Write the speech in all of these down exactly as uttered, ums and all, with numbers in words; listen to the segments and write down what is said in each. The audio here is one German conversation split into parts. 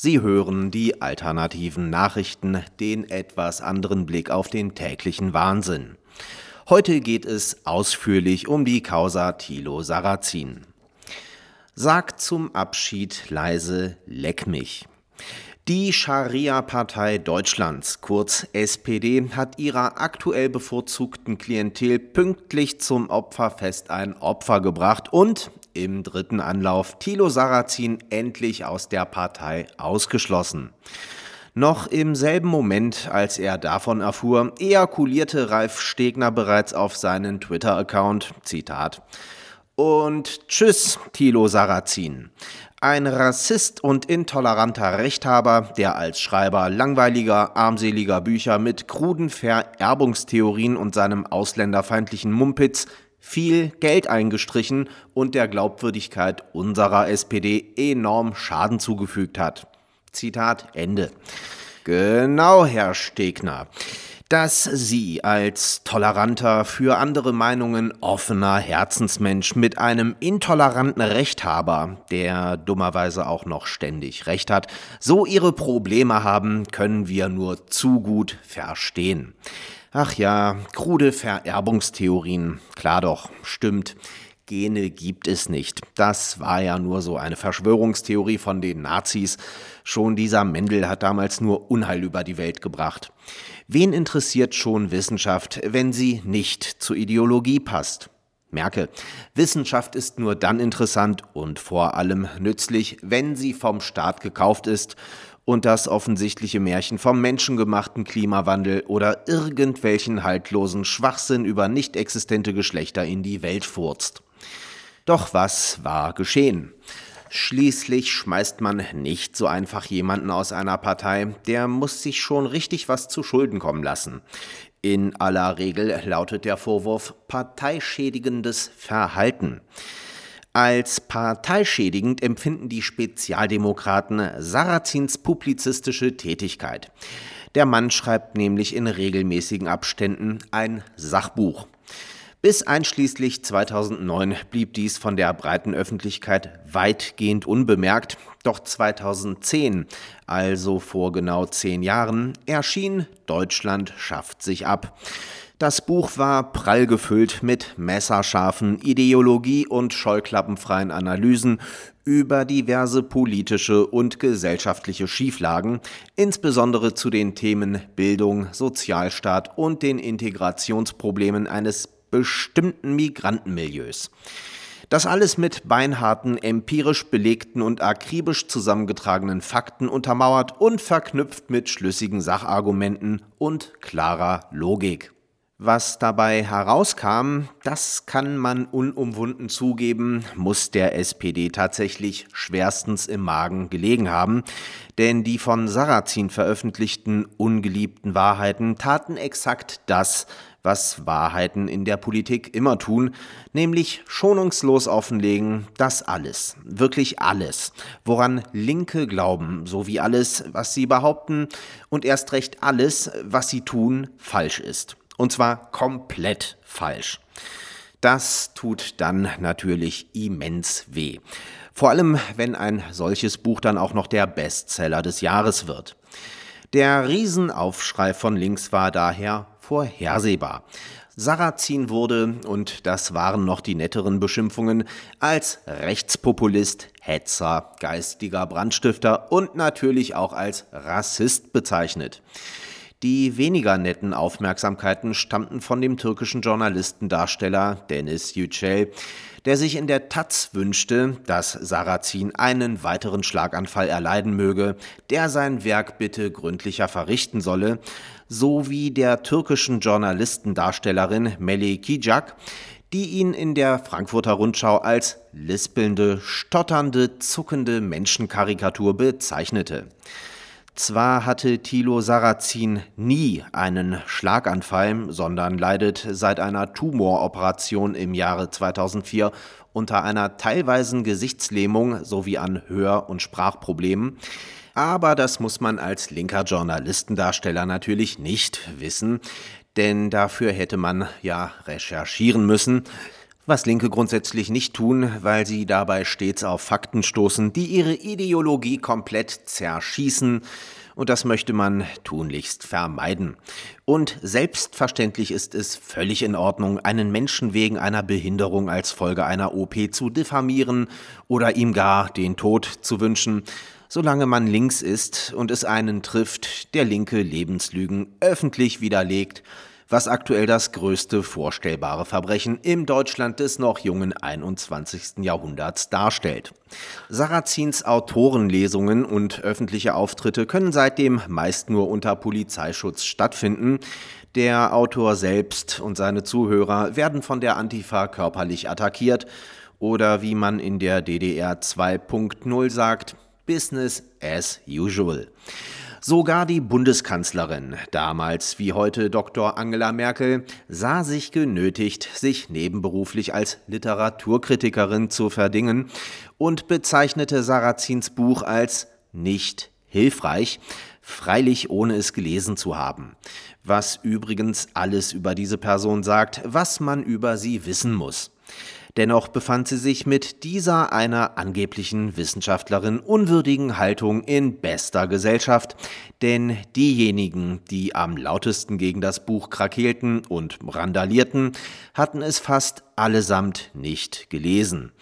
Sie hören die alternativen Nachrichten, den etwas anderen Blick auf den täglichen Wahnsinn. Heute geht es ausführlich um die Causa Thilo Sarrazin. Sagt zum Abschied leise Leck mich. Die Scharia-Partei Deutschlands, kurz S P D, hat ihrer aktuell bevorzugten Klientel pünktlich zum Opferfest ein Opfer gebracht und im dritten Anlauf Thilo Sarrazin endlich aus der Partei ausgeschlossen. Noch im selben Moment, als er davon erfuhr, ejakulierte Ralf Stegner bereits auf seinen Twitter-Account, Zitat, „Und tschüss, Thilo Sarrazin. Ein Rassist und intoleranter Rechthaber, der als Schreiber langweiliger, armseliger Bücher mit kruden Vererbungstheorien und seinem ausländerfeindlichen Mumpitz viel Geld eingestrichen und der Glaubwürdigkeit unserer S P D enorm Schaden zugefügt hat." Zitat Ende. Genau, Herr Stegner. Dass Sie als toleranter, für andere Meinungen offener Herzensmensch mit einem intoleranten Rechthaber, der dummerweise auch noch ständig Recht hat, so Ihre Probleme haben, können wir nur zu gut verstehen. Ach ja, krude Vererbungstheorien, klar doch, stimmt. Gene gibt es nicht. Das war ja nur so eine Verschwörungstheorie von den Nazis. Schon dieser Mendel hat damals nur Unheil über die Welt gebracht. Wen interessiert schon Wissenschaft, wenn sie nicht zur Ideologie passt? Merke, Wissenschaft ist nur dann interessant und vor allem nützlich, wenn sie vom Staat gekauft ist und das offensichtliche Märchen vom menschengemachten Klimawandel oder irgendwelchen haltlosen Schwachsinn über nicht existente Geschlechter in die Welt furzt. Doch was war geschehen? Schließlich schmeißt man nicht so einfach jemanden aus einer Partei, der muss sich schon richtig was zu Schulden kommen lassen. In aller Regel lautet der Vorwurf parteischädigendes Verhalten. Als parteischädigend empfinden die Spezialdemokraten Sarrazins publizistische Tätigkeit. Der Mann schreibt nämlich in regelmäßigen Abständen ein Sachbuch. Bis einschließlich zweitausendneun blieb dies von der breiten Öffentlichkeit weitgehend unbemerkt. Doch zweitausendzehn, also vor genau zehn Jahren, erschien Deutschland schafft sich ab. Das Buch war prall gefüllt mit messerscharfen Ideologie- und scheuklappenfreien Analysen über diverse politische und gesellschaftliche Schieflagen, insbesondere zu den Themen Bildung, Sozialstaat und den Integrationsproblemen eines bestimmten Migrantenmilieus. Das alles mit beinharten, empirisch belegten und akribisch zusammengetragenen Fakten untermauert und verknüpft mit schlüssigen Sachargumenten und klarer Logik. Was dabei herauskam, das kann man unumwunden zugeben, muss der S P D tatsächlich schwerstens im Magen gelegen haben, denn die von Sarrazin veröffentlichten ungeliebten Wahrheiten taten exakt das, was Wahrheiten in der Politik immer tun, nämlich schonungslos offenlegen, dass alles, wirklich alles, woran Linke glauben, sowie alles, was sie behaupten und erst recht alles, was sie tun, falsch ist. Und zwar komplett falsch. Das tut dann natürlich immens weh. Vor allem, wenn ein solches Buch dann auch noch der Bestseller des Jahres wird. Der Riesenaufschrei von links war daher vorhersehbar. Sarrazin wurde, und das waren noch die netteren Beschimpfungen, als Rechtspopulist, Hetzer, geistiger Brandstifter und natürlich auch als Rassist bezeichnet. Die weniger netten Aufmerksamkeiten stammten von dem türkischen Journalistendarsteller Deniz Yücel, der sich in der Taz wünschte, dass Sarrazin einen weiteren Schlaganfall erleiden möge, der sein Werk bitte gründlicher verrichten solle, sowie der türkischen Journalistendarstellerin Melek Kicak, die ihn in der Frankfurter Rundschau als lispelnde, stotternde, zuckende Menschenkarikatur bezeichnete. Zwar hatte Thilo Sarrazin nie einen Schlaganfall, sondern leidet seit einer Tumoroperation im Jahre zweitausendvier unter einer teilweisen Gesichtslähmung sowie an Hör- und Sprachproblemen. Aber das muss man als linker Journalistendarsteller natürlich nicht wissen, denn dafür hätte man ja recherchieren müssen. Was Linke grundsätzlich nicht tun, weil sie dabei stets auf Fakten stoßen, die ihre Ideologie komplett zerschießen. Und das möchte man tunlichst vermeiden. Und selbstverständlich ist es völlig in Ordnung, einen Menschen wegen einer Behinderung als Folge einer O P zu diffamieren oder ihm gar den Tod zu wünschen, solange man links ist und es einen trifft, der linke Lebenslügen öffentlich widerlegt, was aktuell das größte vorstellbare Verbrechen im Deutschland des noch jungen einundzwanzigsten Jahrhunderts darstellt. Sarrazins Autorenlesungen und öffentliche Auftritte können seitdem meist nur unter Polizeischutz stattfinden. Der Autor selbst und seine Zuhörer werden von der Antifa körperlich attackiert oder, wie man in der D D R zwei Punkt null sagt, Business as usual. Sogar die Bundeskanzlerin, damals wie heute Doktor Angela Merkel, sah sich genötigt, sich nebenberuflich als Literaturkritikerin zu verdingen und bezeichnete Sarrazins Buch als nicht hilfreich, freilich ohne es gelesen zu haben. Was übrigens alles über diese Person sagt, was man über sie wissen muss. Dennoch befand sie sich mit dieser einer angeblichen Wissenschaftlerin unwürdigen Haltung in bester Gesellschaft, denn diejenigen, die am lautesten gegen das Buch krakeelten und randalierten, hatten es fast allesamt nicht gelesen.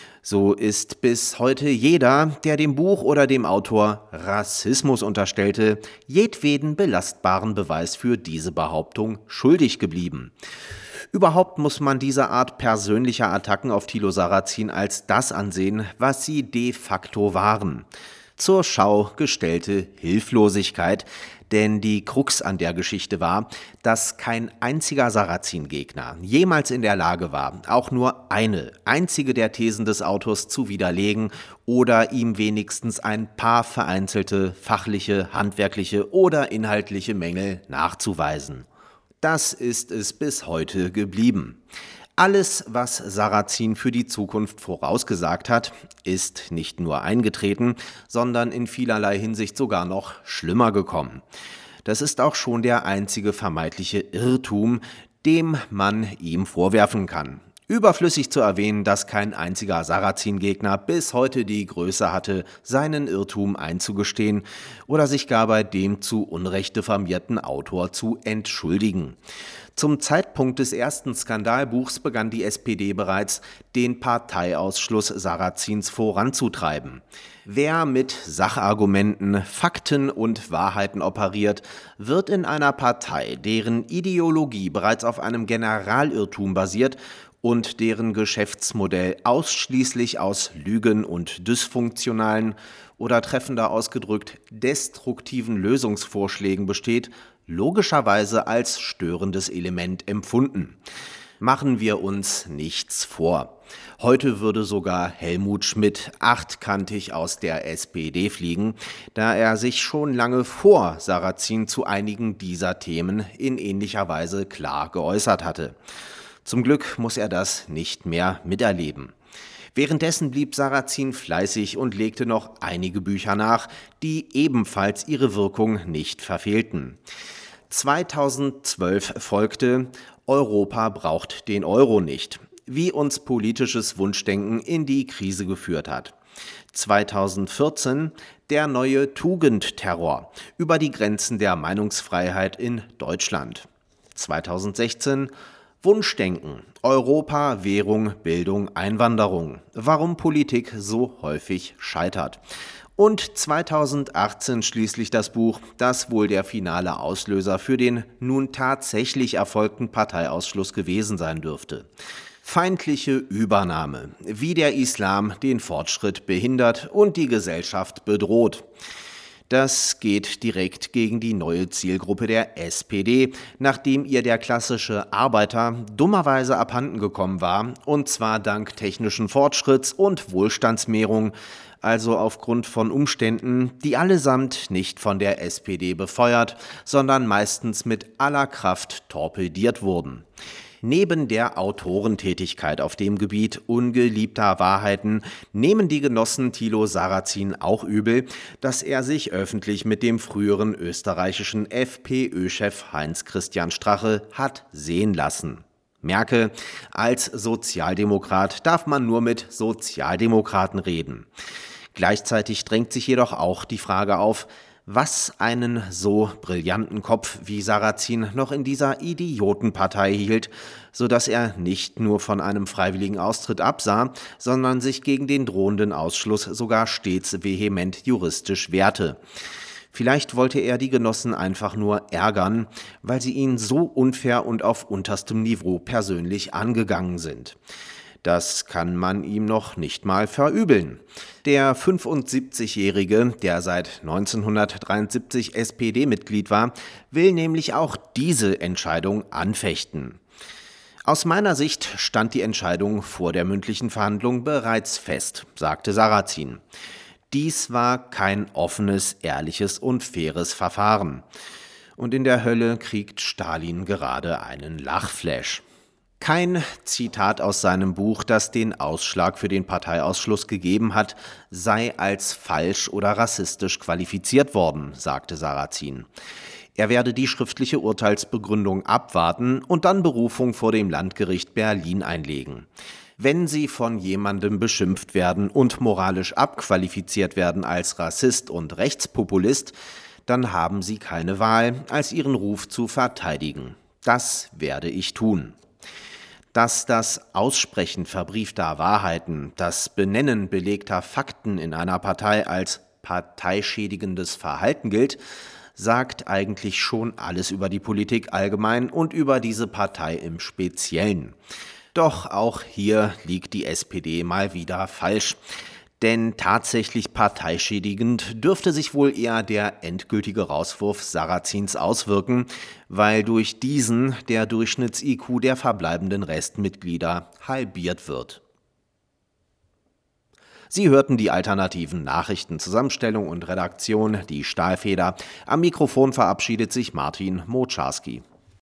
So ist bis heute jeder, der dem Buch oder dem Autor Rassismus unterstellte, jedweden belastbaren Beweis für diese Behauptung schuldig geblieben. Überhaupt muss man diese Art persönlicher Attacken auf Thilo Sarrazin als das ansehen, was sie de facto waren. Zur Schau gestellte Hilflosigkeit, denn die Krux an der Geschichte war, dass kein einziger Sarrazin-Gegner jemals in der Lage war, auch nur eine einzige der Thesen des Autors zu widerlegen oder ihm wenigstens ein paar vereinzelte fachliche, handwerkliche oder inhaltliche Mängel nachzuweisen. Das ist es bis heute geblieben. Alles, was Sarrazin für die Zukunft vorausgesagt hat, ist nicht nur eingetreten, sondern in vielerlei Hinsicht sogar noch schlimmer gekommen. Das ist auch schon der einzige vermeintliche Irrtum, dem man ihm vorwerfen kann. Überflüssig zu erwähnen, dass kein einziger Sarrazin-Gegner bis heute die Größe hatte, seinen Irrtum einzugestehen oder sich gar bei dem zu Unrecht diffamierten Autor zu entschuldigen. Zum Zeitpunkt des ersten Skandalbuchs begann die S P D bereits, den Parteiausschluss Sarrazins voranzutreiben. Wer mit Sachargumenten, Fakten und Wahrheiten operiert, wird in einer Partei, deren Ideologie bereits auf einem Generalirrtum basiert und deren Geschäftsmodell ausschließlich aus Lügen und dysfunktionalen oder treffender ausgedrückt destruktiven Lösungsvorschlägen besteht, logischerweise als störendes Element empfunden. Machen wir uns nichts vor. Heute würde sogar Helmut Schmidt achtkantig aus der S P D fliegen, da er sich schon lange vor Sarrazin zu einigen dieser Themen in ähnlicher Weise klar geäußert hatte. Zum Glück muss er das nicht mehr miterleben. Währenddessen blieb Sarrazin fleißig und legte noch einige Bücher nach, die ebenfalls ihre Wirkung nicht verfehlten. zweitausendzwölf folgte Europa braucht den Euro nicht, wie uns politisches Wunschdenken in die Krise geführt hat. zweitausendvierzehn der neue Tugendterror über die Grenzen der Meinungsfreiheit in Deutschland. zweitausendsechzehn Wunschdenken, Europa, Währung, Bildung, Einwanderung. Warum Politik so häufig scheitert. Und zweitausendachtzehn schließlich das Buch, das wohl der finale Auslöser für den nun tatsächlich erfolgten Parteiausschluss gewesen sein dürfte. Feindliche Übernahme, wie der Islam den Fortschritt behindert und die Gesellschaft bedroht. Das geht direkt gegen die neue Zielgruppe der S P D, nachdem ihr der klassische Arbeiter dummerweise abhanden gekommen war, und zwar dank technischen Fortschritts und Wohlstandsmehrung, also aufgrund von Umständen, die allesamt nicht von der S P D befeuert, sondern meistens mit aller Kraft torpediert wurden. Neben der Autorentätigkeit auf dem Gebiet ungeliebter Wahrheiten nehmen die Genossen Thilo Sarrazin auch übel, dass er sich öffentlich mit dem früheren österreichischen FPÖ-Chef Heinz-Christian Strache hat sehen lassen. Merke, als Sozialdemokrat darf man nur mit Sozialdemokraten reden. Gleichzeitig drängt sich jedoch auch die Frage auf, was einen so brillanten Kopf wie Sarrazin noch in dieser Idiotenpartei hielt, sodass er nicht nur von einem freiwilligen Austritt absah, sondern sich gegen den drohenden Ausschluss sogar stets vehement juristisch wehrte. Vielleicht wollte er die Genossen einfach nur ärgern, weil sie ihn so unfair und auf unterstem Niveau persönlich angegangen sind. Das kann man ihm noch nicht mal verübeln. Der fünfundsiebzigjährige, der seit neunzehnhundertdreiundsiebzig S P D-Mitglied war, will nämlich auch diese Entscheidung anfechten. Aus meiner Sicht stand die Entscheidung vor der mündlichen Verhandlung bereits fest, sagte Sarrazin. Dies war kein offenes, ehrliches und faires Verfahren. Und in der Hölle kriegt Stalin gerade einen Lachflash. Kein Zitat aus seinem Buch, das den Ausschlag für den Parteiausschluss gegeben hat, sei als falsch oder rassistisch qualifiziert worden, sagte Sarrazin. Er werde die schriftliche Urteilsbegründung abwarten und dann Berufung vor dem Landgericht Berlin einlegen. Wenn sie von jemandem beschimpft werden und moralisch abqualifiziert werden als Rassist und Rechtspopulist, dann haben sie keine Wahl, als ihren Ruf zu verteidigen. Das werde ich tun. Dass das Aussprechen verbriefter Wahrheiten, das Benennen belegter Fakten in einer Partei als parteischädigendes Verhalten gilt, sagt eigentlich schon alles über die Politik allgemein und über diese Partei im Speziellen. Doch auch hier liegt die S P D mal wieder falsch. Denn tatsächlich parteischädigend dürfte sich wohl eher der endgültige Rauswurf Sarrazins auswirken, weil durch diesen der Durchschnitts-I Q der verbleibenden Restmitglieder halbiert wird. Sie hörten die alternativen Nachrichten, Zusammenstellung und Redaktion, die Stahlfeder. Am Mikrofon verabschiedet sich Martin Moczarski.